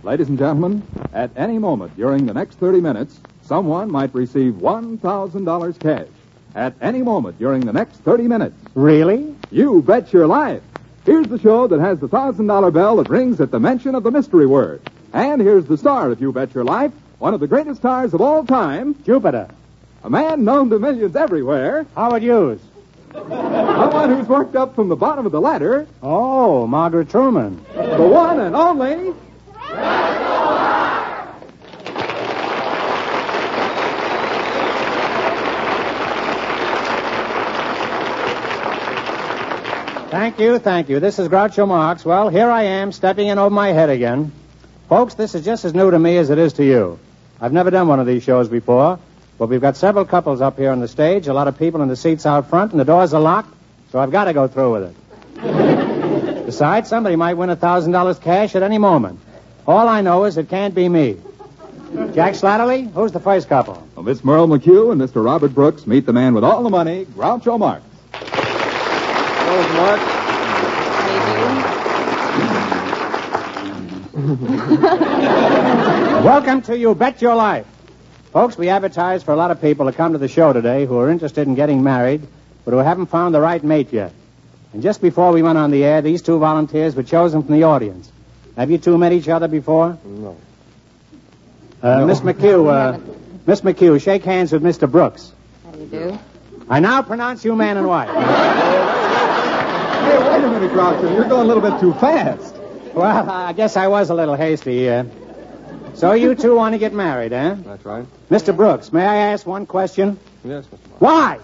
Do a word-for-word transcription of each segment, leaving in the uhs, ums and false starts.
Ladies and gentlemen, at any moment during the next thirty minutes, someone might receive one thousand dollars cash. At any moment during the next thirty minutes. Really? You bet your life. Here's the show that has the one thousand dollar bell that rings at the mention of the mystery word. And here's the star of You Bet Your Life, one of the greatest stars of all time, Jupiter. a man known to millions everywhere, Howard Hughes. someone who's worked up from the bottom of the ladder, Oh, Margaret Truman. the one and only... Thank you, thank you. This is Groucho Marx. Well, here I am, stepping in over my head again. Folks, this is just as new to me as it is to you. I've never done one of these shows before, but we've got several couples up here on the stage, a lot of people in the seats out front, and the doors are locked, so I've got to go through with it. Besides, somebody might win one thousand dollars cash at any moment. All I know is it can't be me. Jack Slattery, who's the first couple? Well, Miss Merle McHugh and Mister Robert Brooks meet the man with all the money, Groucho Marx. Hello, Mark. Welcome to You Bet Your Life. Folks, we advertise for a lot of people to come to the show today who are interested in getting married, but who haven't found the right mate yet. And just before we went on the air, these two volunteers were chosen from the audience. Have you two met each other before? No. Uh, Miss McHugh, uh, Miss McHugh, shake hands with Mister Brooks. How do you do? I now pronounce you man and wife. Hey, wait a minute, Groucho. You're going a little bit too fast. Well, I guess I was a little hasty. Uh, so you two want to get married, eh? That's right. Mister Brooks, may I ask one question? Yes, Mister Mark. Why?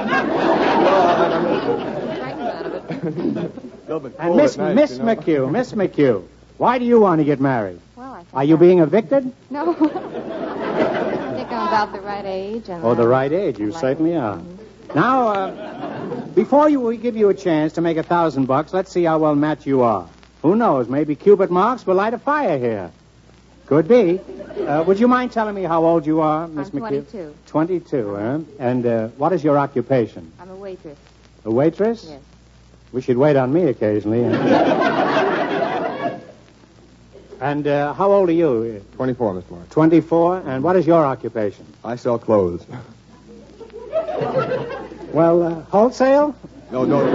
Frightened out of it. And Miss Miss McHugh, Miss McHugh, why do you want to get married? Well, I think Are you I- being evicted? No. I think I'm about the right age. And Oh, the uh, right age. You like- certainly are. Now, uh, before you, we give you a chance to make a thousand bucks, let's see how well matched you are. Who knows? Maybe Cupid Marx will light a fire here. Could be. Uh, would you mind telling me how old you are, Miss I'm McHugh? twenty-two. Twenty-two, huh? And uh, what is your occupation? I'm a waitress. A waitress? Yes. Wish you'd wait on me occasionally. And uh, how old are you? twenty-four, Mister Mark. Twenty-four. And what is your occupation? I sell clothes. Well, uh, wholesale? No, no.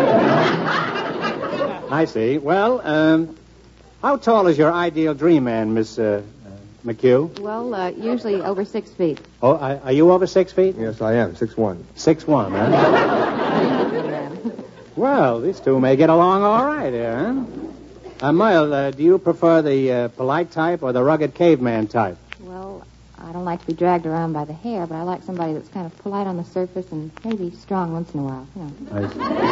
I see. Well, um, how tall is your ideal dream man, Miss uh, uh, McHugh? Well, uh, usually over six feet. Oh, are, are you over six feet? Yes, I am. Six one. Six one, huh? Well, these two may get along all right here, huh? Uh, Merle, uh, do you prefer the uh, polite type or the rugged caveman type? Well, I don't like to be dragged around by the hair, but I like somebody that's kind of polite on the surface and maybe strong once in a while. You know.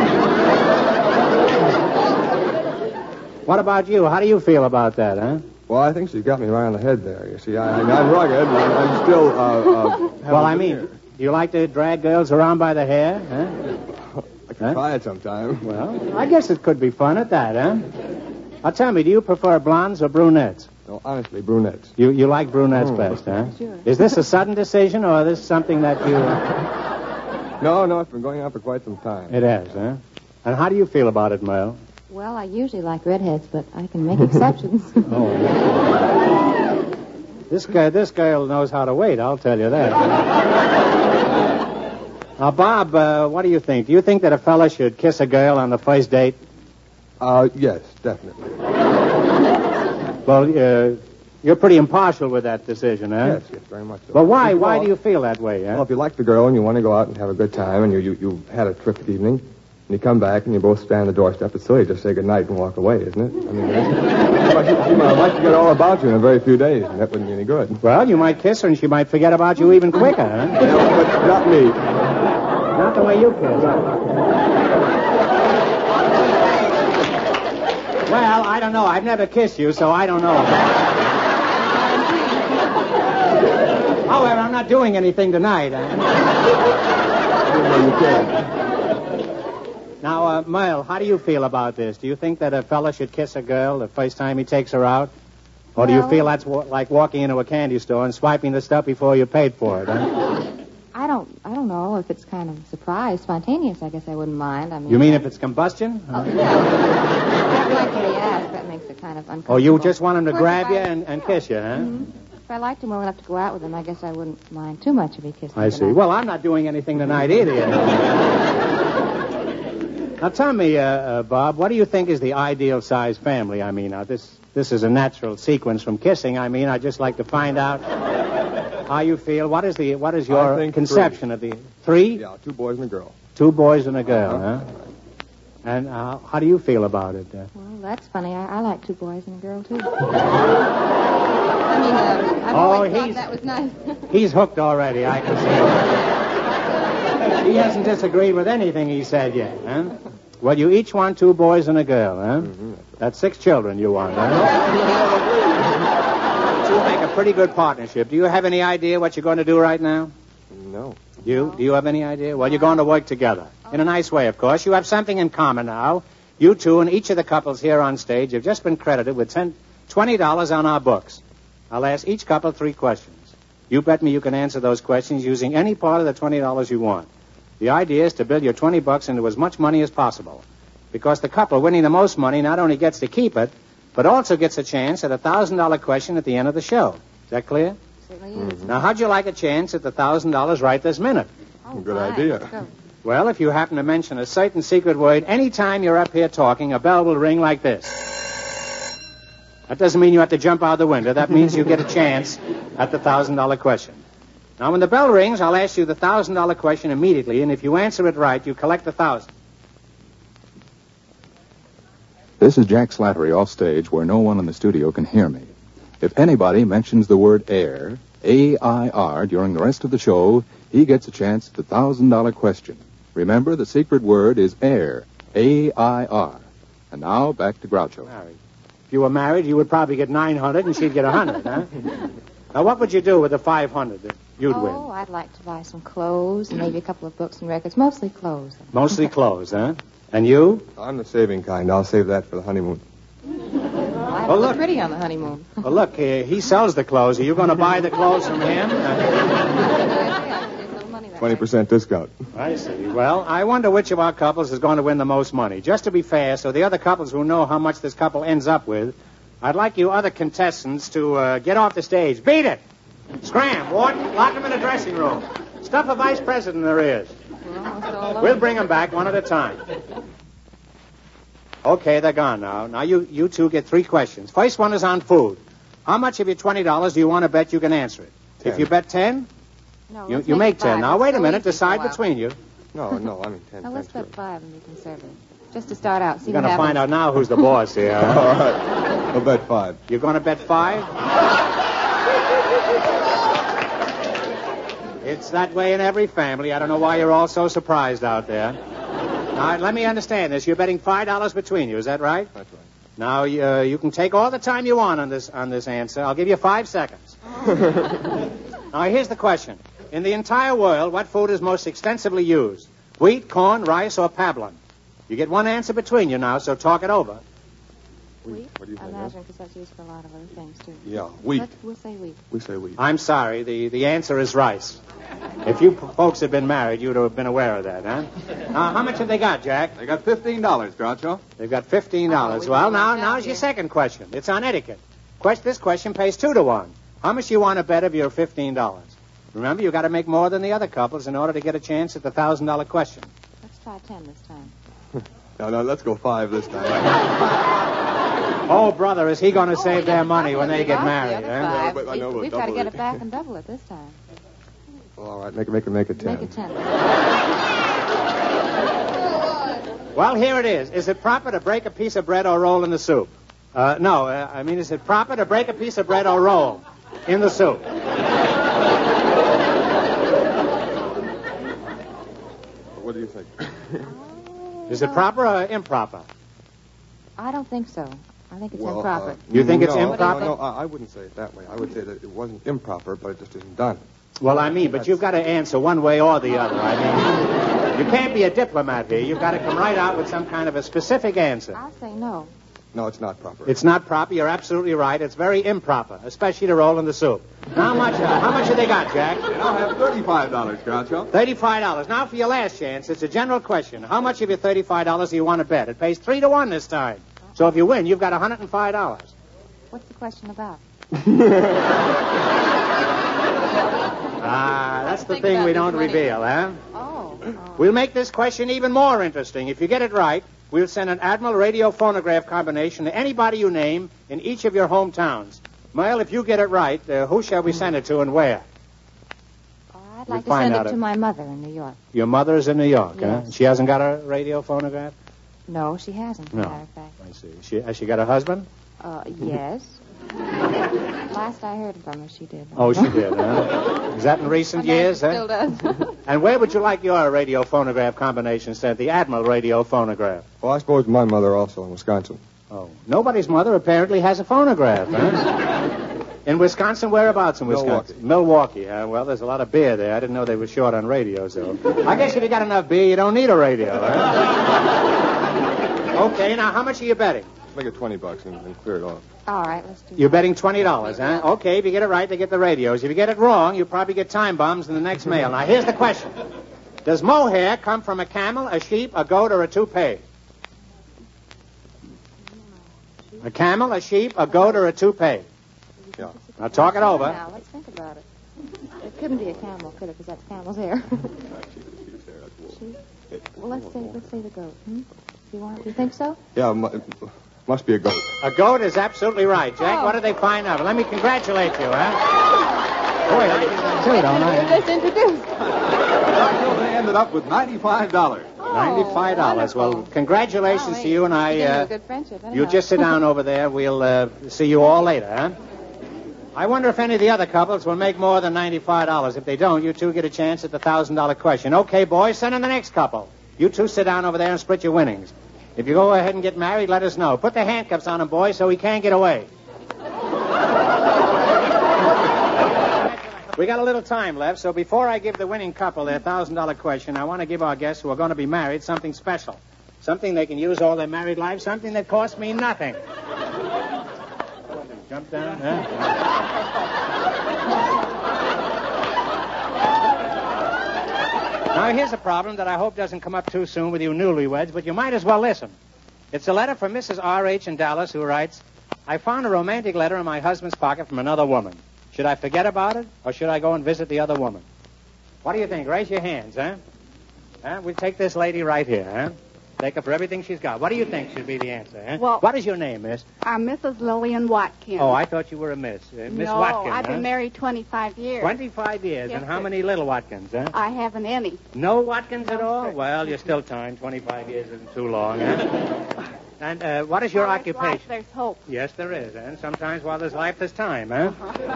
I see. What about you? How do you feel about that, huh? Well, I think she's got me right on the head there. You see, I, I'm rugged, but I'm still. Uh, uh, Well, I mean, do you like to drag girls around by the hair, huh? I can Huh? try it sometime. Well, I guess it could be fun at that, huh? Now, tell me, do you prefer blondes or brunettes? No, honestly, brunettes. You you like brunettes Mm. best, huh? Sure. Is this a sudden decision, or is this something that you... No, no, it's been going on for quite some time. It has, huh? And how do you feel about it, Merle? Well, I usually like redheads, but I can make exceptions. Oh. This guy, this girl knows how to wait, I'll tell you that. Now, Bob, uh, what do you think? Do you think that a fella should kiss a girl on the first date? Uh, yes, definitely. Well, uh, you're pretty impartial with that decision, huh? Yes, yes, very much so. But why? Well, Why do you feel that way, huh? Well, if you like the girl and you want to go out and have a good time, and you you you had a terrific evening, and you come back and you both stand on the doorstep, it's silly to just say good night and walk away, isn't it? I mean, but she, she might like to get all about you in a very few days, and that wouldn't be any good. Well, you might kiss her and she might forget about you even quicker, huh? Yeah, but not me. Not the way you kiss. Well, I don't know. I've never kissed you, so I don't know. However, I'm not doing anything tonight. Huh? Now, uh, Merle, how do you feel about this? Do you think that a fella should kiss a girl the first time he takes her out? Or do you Well- feel that's wa- like walking into a candy store and swiping the stuff before you paid for it, huh? I don't. I don't know if it's kind of surprise, spontaneous. I guess I wouldn't mind. I mean. You mean if it's combustion? Oh, yeah. I like to react. That makes it kind of uncomfortable. Oh, you just want him to Of course, grab if you I- and, and yeah. kiss you, huh? Mhm. If I liked him well enough to go out with him, I guess I wouldn't mind too much if he kissed me. I see. tonight. Well, I'm not doing anything tonight either. You know. Now, tell me, uh, uh, Bob, what do you think is the ideal size family? I mean, now, this this is a natural sequence from kissing. I mean, I'd just like to find out how you feel. What is the what is your I think conception of the three? Yeah, two boys and a girl. Two boys and a girl, Uh-huh. huh? And uh, how do you feel about it? Uh, Well, that's funny. I, I like two boys and a girl, too. I mean, uh, I've Oh, always thought he's- that was nice. He's hooked already, I can see. He hasn't disagreed with anything he said yet, huh? Well, you each want two boys and a girl, huh? Mm-hmm. That's six children you want, huh? You make a pretty good partnership. Do you have any idea what you're going to do right now? No. You? Do you have any idea? Well, you're going to work together. In a nice way, of course. You have something in common now. You two and each of the couples here on stage have just been credited with ten, twenty dollars on our books. I'll ask each couple three questions. You bet me you can answer those questions using any part of the twenty dollars you want. The idea is to build your twenty bucks into as much money as possible. Because the couple winning the most money not only gets to keep it, but also gets a chance at a one thousand dollars question at the end of the show. Is that clear? Certainly is. Now, how'd you like a chance at the one thousand dollars right this minute? Oh, Good fine. idea. Let's go. Well, if you happen to mention a certain secret word any time you're up here talking, a bell will ring like this. That doesn't mean you have to jump out the window. That means you get a chance at the one thousand dollars question. Now, when the bell rings, I'll ask you the one thousand dollars question immediately, and if you answer it right, you collect the one thousand dollars. This is Jack Slattery off stage where no one in the studio can hear me. If anybody mentions the word air, A I R, during the rest of the show, he gets a chance at the one thousand dollars question. Remember, the secret word is air, A I R. And now, back to Groucho. Married. If you were married, you would probably get nine hundred and she'd get one hundred, huh? Now, what would you do with the five hundred that you'd oh, win? I'd like to buy some clothes and maybe a couple of books and records. Mostly clothes. Mostly clothes, huh? And you? I'm the saving kind. I'll save that for the honeymoon. Well, I Well, look look. pretty on the honeymoon. Well, look, uh, he sells the clothes. Are you going to buy the clothes from him? twenty percent discount. I see. Well, I wonder which of our couples is going to win the most money. Just to be fair, so the other couples who know how much this couple ends up with, I'd like you other contestants to uh, get off the stage. Beat it! Scram, Wharton, lock them in the dressing room. Stuff a vice president there is. We're almost all over. We'll bring them back one at a time. Okay, they're gone now. Now you, you two get three questions. First one is on food. How much of your twenty dollars do you want to bet you can answer it? Ten. If you bet ten, No, you, let's you make it ten. five. Now, It's wait a so minute. easy for Decide a while. between you. No, no, I mean ten. Now, let's thanks, bet five and be conservative. Just to start out, see You're what going to happens. find out now who's the boss here. All right. I'll bet five. You're going to bet five? It's that way in every family. I don't know why you're all so surprised out there. Now, let me understand this. You're betting five dollars between you. Is that right? That's right. Now, uh, you can take all the time you want on this on this answer. I'll give you five seconds. Now, here's the question. In the entire world, what food is most extensively used? Wheat, corn, rice, or pablum? You get one answer between you now, so talk it over. Wheat? What do you I think, imagine, because that's used for a lot of other things, too. Yeah, wheat. Let's, we'll say wheat. We say wheat. I'm sorry. The, the answer is rice. If you p- folks had been married, you'd have been aware of that, huh? Now, how much have they got, Jack? They got fifteen dollars, Groucho. They've got fifteen dollars. Oh, we well, didn't now, like that now's your here. second question. It's on etiquette. Quest- this question pays two to one. How much do you want to bet of your fifteen dollars? Remember, you've got to make more than the other couples in order to get a chance at the one thousand dollars question. Let's try ten this time. No, no, let's go five this time. Oh, brother, is he going to save we their got money double when it. they We get got the married, other huh? five. but I know We- we'll We've got to double get it. it back and double it this time. Well, all right, make it, make it, make it ten. Make it ten. Well, here it is. Is it proper to break a piece of bread or roll in the soup? Uh, no, uh, I mean, is it proper to break a piece of bread or roll in the soup? What do you think? Is it proper or improper? I don't think so. I think it's Well, improper. uh, You think it's no, improper? No, no, I, I wouldn't say it that way. I would say that it wasn't improper, but it just isn't done. Well, I mean, but you've got to answer one way or the other. I mean, you can't be a diplomat here. You've got to come right out with some kind of a specific answer. I'll say no. No, it's not proper. It's not proper. You're absolutely right. It's very improper, especially to roll in the soup. Now, how much? Uh, how much have they got, Jack? They now have thirty-five dollars, Groucho. Thirty-five dollars. Now for your last chance. It's a general question. How much of your thirty-five dollars do you want to bet? It pays three to one this time. So if you win, you've got one hundred five dollars. What's the question about? Ah, that's the thing we don't reveal, huh? Oh, oh. We'll make this question even more interesting. If you get it right, we'll send an Admiral radio phonograph combination to anybody you name in each of your hometowns. Mel, if you get it right, uh, who shall we send it to and where? Oh, I'd We'll like to find send out it if- to my mother in New York. Your mother's in New York, huh? Yes. She hasn't got a radio phonograph? No, she hasn't, as a No. matter of fact. I see. She, has she got a husband? Uh, yes. Last I heard from her, she did. Oh, she did, huh? Is that in recent My years, name huh? still does. And where would you like your radio phonograph combination sent? The Admiral radio phonograph. Well, I suppose my mother also in Wisconsin. Oh. Nobody's mother apparently has a phonograph, huh? In Wisconsin, whereabouts in Wisconsin? Milwaukee. Milwaukee, huh? Well, there's a lot of beer there. I didn't know they were short on radios, though. I guess if you got enough beer, you don't need a radio, huh? Okay, now how much are you betting? Make it twenty bucks and, and clear it off. All right, let's do You're that. betting twenty dollars, huh? Okay, if you get it right, they get the radios. If you get it wrong, you probably get time bombs in the next mail. Now, here's the question. Does mohair come from a camel, a sheep, a goat, or a toupee? A camel, a sheep, a goat, or a toupee? Yeah. Now, talk it over. Now, let's think about it. It couldn't be a camel, could it? Because that's camel's hair. Sheep? Well, let's say let's say the goat. Hmm? Do you want? Do you think so? Yeah, mu- it must be a goat. A goat is absolutely right. Jack, Oh. what did they find out? Let me congratulate you, huh? Boy, I did that too, don't I? You're just introduced. They ended up with ninety-five dollars. Ninety-five dollars. wonderful. Well, congratulations Oh, to you and I. You gave me Uh, a good friendship. you anyhow. just sit down over there. We'll uh, see you all later, huh? I wonder if any of the other couples will make more than ninety-five dollars. If they don't, you two get a chance at the one thousand dollars question. Okay, boys, send in the next couple. You two sit down over there and split your winnings. If you go ahead and get married, let us know. Put the handcuffs on him, boys, so he can't get away. We got a little time left, so before I give the winning couple their one thousand dollars question, I want to give our guests who are going to be married something special. Something they can use all their married life, something that costs me nothing. Jump down, huh? Now, here's a problem that I hope doesn't come up too soon with you newlyweds, but you might as well listen. It's a letter from Missus R H in Dallas who writes, I found a romantic letter in my husband's pocket from another woman. Should I forget about it, or should I go and visit the other woman? What do you think? Raise your hands, huh? Huh? We'll take this lady right here, huh? Take her for everything she's got. What do you think should be the answer, huh? Well- What is your name, miss? I'm Missus Lillian Watkins. Oh, I thought you were a miss. Uh, Miss no, Watkins, I've huh? been married twenty-five years. twenty-five years. Yes, And how sir. many little Watkins, huh? I haven't any. No Watkins at No, all? sir. Well, you're still time. twenty-five years isn't too long, huh? And uh, what is your While there's occupation? life, there's hope. Yes, there is. And sometimes while there's life, there's time, huh?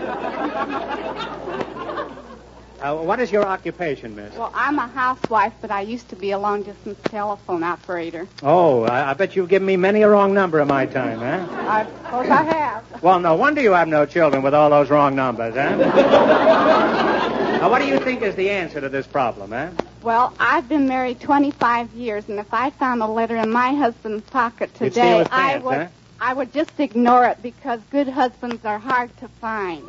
Uh, what is your occupation, miss? Well, I'm a housewife, but I used to be a long-distance telephone operator. Oh, I, I bet you've given me many a wrong number in my time, huh? I suppose I have. Well, no wonder you have no children with all those wrong numbers, huh? Now, what do you think is the answer to this problem, huh? Well, I've been married twenty-five years, and if I found a letter in my husband's pocket You'd steal today, his I pants, would huh? I would just ignore it because good husbands are hard to find.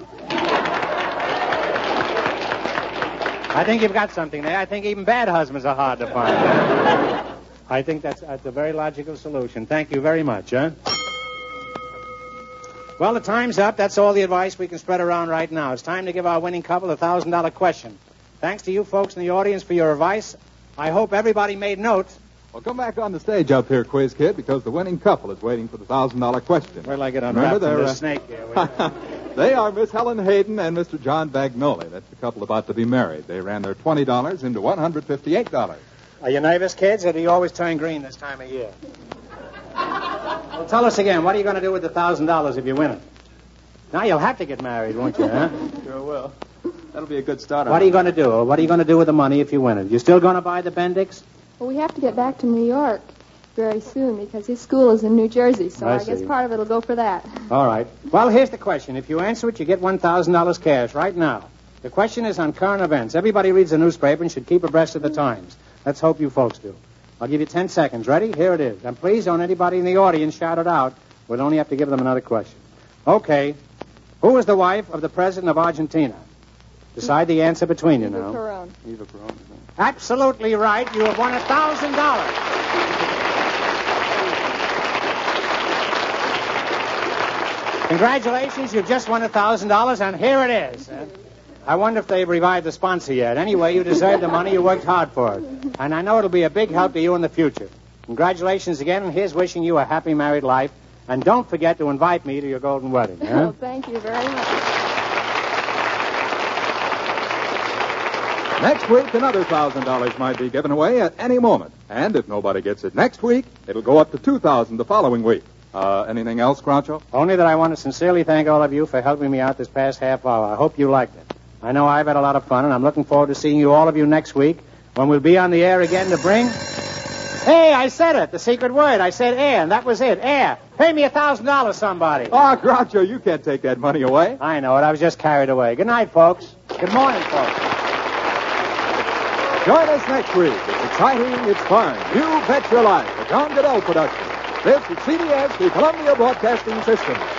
I think you've got something there. I think even bad husbands are hard to find. Huh? I think that's, that's a very logical solution. Thank you very much, huh? Well, the time's up. That's all the advice we can spread around right now. It's time to give our winning couple a one thousand dollars question. Thanks to you folks in the audience for your advice. I hope everybody made notes. Well, come back on the stage up here, Quiz Kid, because the winning couple is waiting for the one thousand dollars question. Where'd I get Remember, unwrapped from they're, this uh, snake here? They are Miss Helen Hayden and Mister John Bagnoli. That's the couple about to be married. They ran their twenty dollars into one hundred fifty-eight dollars. Are you nervous, kids, or do you always turn green this time of year? Well, tell us again, what are you going to do with the one thousand dollars if you win it? Now you'll have to get married, won't you, huh? Sure will. That'll be a good start. What are you going to do? What are you going to do with the money if you win it? You still going to buy the Bendix? Well, we have to get back to New York very soon because his school is in New Jersey, so I I, guess see. part of it will go for that. All right. Well, here's the question. If you answer it, you get one thousand dollars cash right now. The question is on current events. Everybody reads the newspaper and should keep abreast of the times. Let's hope you folks do. I'll give you ten seconds. Ready? Here it is. And please don't anybody in the audience shout it out. We'll only have to give them another question. Okay. Who is the wife of the president of Argentina? Decide the answer between you Eva now. Perón. Eva Perón. Absolutely right. You have won one thousand dollars. Congratulations, you've just won a thousand dollars, and here it is. Uh, I wonder if they've revived the sponsor yet. Anyway, you deserve the money. You worked hard for it. And I know it'll be a big help to you in the future. Congratulations again, and here's wishing you a happy married life. And don't forget to invite me to your golden wedding. Huh? Oh, thank you very much. Next week, another one thousand dollars might be given away at any moment. And if nobody gets it next week, it'll go up to two thousand dollars the following week. Uh, anything else, Groucho? Only that I want to sincerely thank all of you for helping me out this past half hour. I hope you liked it. I know I've had a lot of fun, and I'm looking forward to seeing you, all of you, next week when we'll be on the air again to bring... Hey, I said it, the secret word. I said air, and that was it, air. Pay me a thousand dollars, somebody. Oh, Groucho, you can't take that money away. I know it. I was just carried away. Good night, folks. Good morning, folks. Join us next week. It's exciting, it's fun. You Bet Your Life, a John Goodell production. This is C B S, the Columbia Broadcasting System.